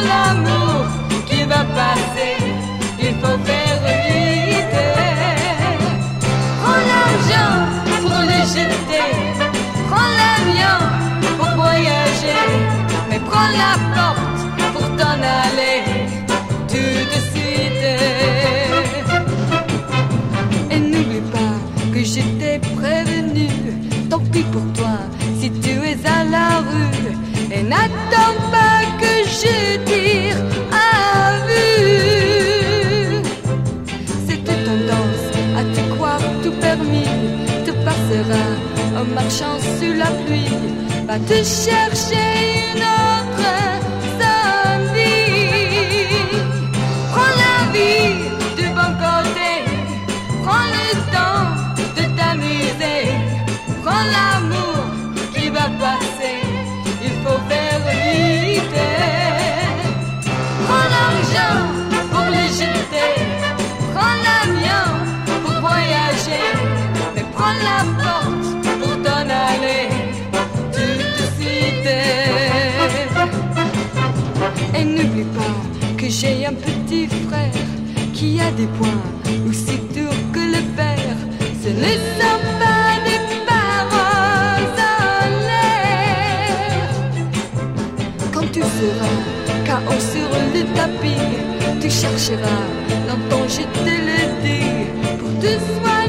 prends l'amour qui va passer, il faut faire vite. Prends l'argent pour le jeter, prends l'avion pour voyager, mais prends la porte pour t'en aller tout de suite. Et n'oublie pas que je t'ai prévenu, tant pis pour toi si tu es à la rue. Et n'attends pas que je tire à vue. Cette tendance à te croire tout permis te passera en marchant sous la pluie. Va te chercher une autre samedi. Prends la vie du bon côté, prends le temps de t'amuser, prends l'amour qui va passer, il faut faire vite. Prends l'argent pour le jeter, prends l'avion pour voyager, mais prends la porte pour t'en aller tout de suite. Et n'oublie pas que j'ai un petit frère qui a des poings aussi durs que le fer. Ce ne sont pas des paroles en l'air. Quand tu seras KO sur le tapis, tu chercheras longtemps, je te le dis, pour te soigner.